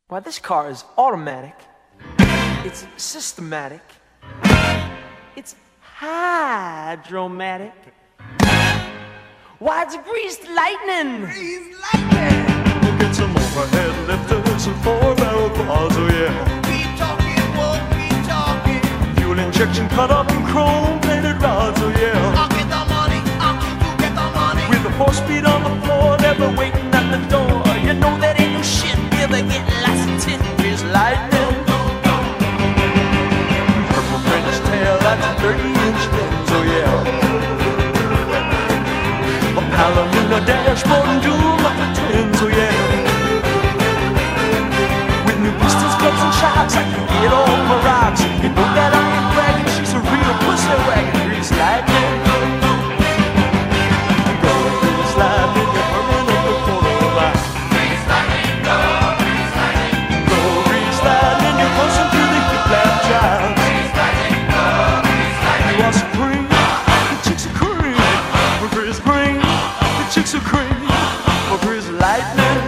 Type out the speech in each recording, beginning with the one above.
Why, this car is automatic, it's systematic, it's hydromatic. Why, it's greased lightning! Greased lightning! We'll get some overhead lifters and four-barrel quads, oh yeah. Keep talking, won't keep talking. Fuel injection cut up in chrome-plated rods, oh yeah. I'll get the money, I'll get the money. With the 4-speed on the floor, never waiting at the door. You know that ain't no shit, never getting lots of tit. Greased lightning. Purple French tail, that's 30-inch fins, oh yeah. A Palomino dashboard and doom of the twins, oh yeah. With new pistons, clubs, and shocks, I can get all my rocks. You know that I ain't bragging, she's a real pussy wagon. Greased lightning. Go greased lightning, you're burning up the corner of my. Greased lightning, go, greased lightning. Go greased lightning, you're coursing through the hip lap child. Greased lightning, go, greased lightning. You are supreme, the chicks are cream. We're greased green, the chicks are cream. We're greased lightning.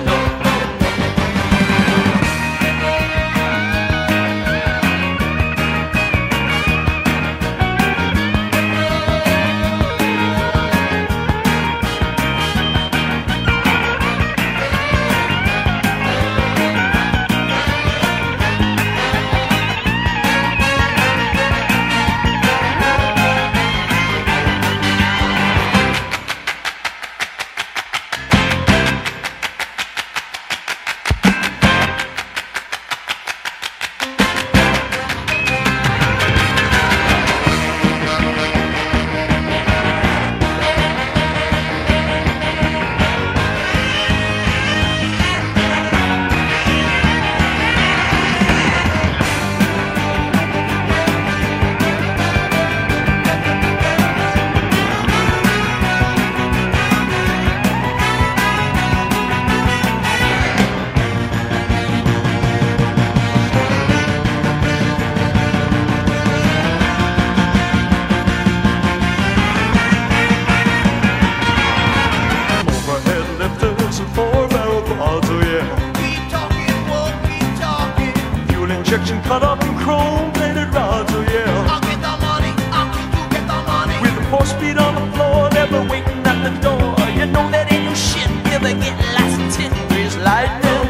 Injection cut up in chrome-plated rods, oh yeah. I'll get the money, I'll get the money. With the 4-speed on the floor, never waiting at the door. You know that ain't no shit, never getting lots of tit. Greased lightning.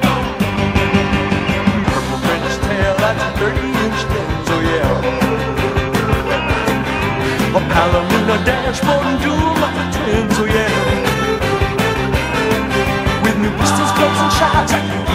Purple French tail, that's 30-inch fins, oh yeah. A Palomino dashboard and doom of the twins, oh yeah. With new pistons, clubs, and shocks,